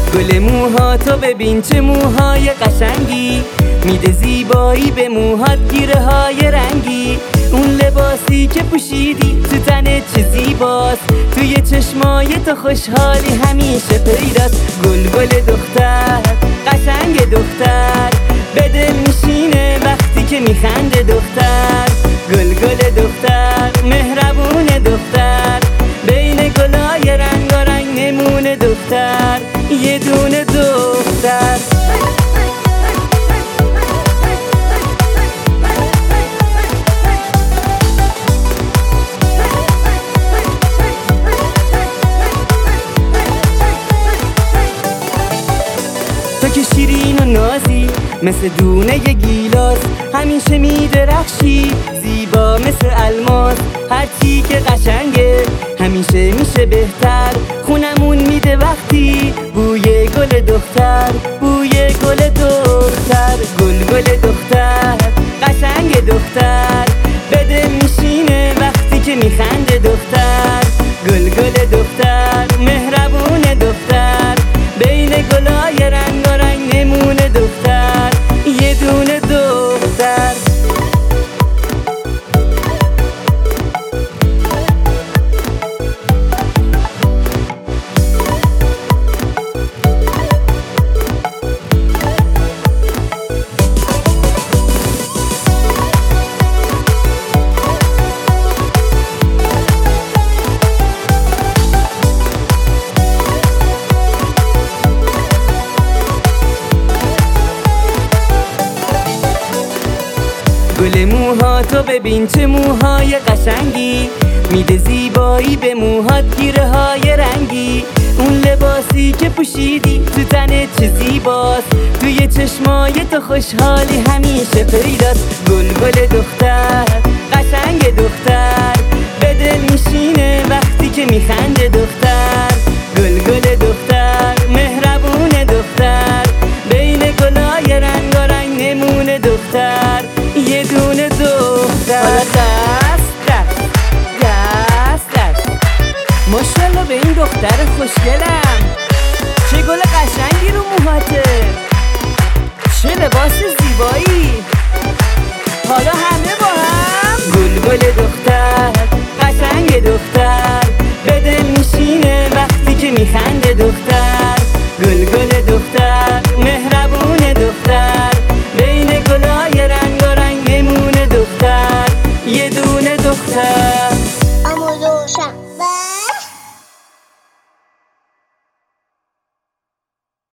گل موهاتو ببین چه موهای قشنگی، میده زیبایی به موهات گیره های رنگی. اون لباسی که پوشیدی تو تنت چه زیباست، توی چشمای تو خوشحالی همیشه پیداست. گل دختر قشنگ دختر، به دل میشینه وقتی که میخنده دختر. گل دختر مهربون دختر، بین گلای رنگارنگ نمونه دختر، یه دونه دختر. تو که شیرین و نازی مثل دونه ی گیلاس، همیشه میدرخشی زیبا مثل الماس. هرچی که قشنگه همیشه میشه بهتر، خونمون میده وقتی بوی گل دختر، بوی گل دختر. گل دختر قشنگ دختر، به دل میشینه وقتی که میخنده دختر. گل دختر مهربون دختر، بین گلای رنگارنگ نمونه دختر، یه دونه دختر. گل موهاتو ببین چه موهای قشنگی، میده زیبایی به موهات گیره های رنگی. اون لباسی که پوشیدی تو تنت چه زیباست، توی چشمای تو خوشحالی همیشه پیداست. گل دختر قشنگ دختر، به دل میشینه وقتی که میخنده دختر. گل دختر مهربون دختر، بین گلای رنگارنگ نمونه دختر، یه دونه دختر. حالا دست ماشاءالله به این دختر خوشگلم، چه گل قشنگی رو موهاته، چه لباس زیبایی. حالا همه با هم گل دختر قشنگ دختر، به دل میشینه وقتی که میخنده دختر. گل دختر مهربون دختر، بین گلای رنگارنگ نمونه دختر، یه دونه دختر.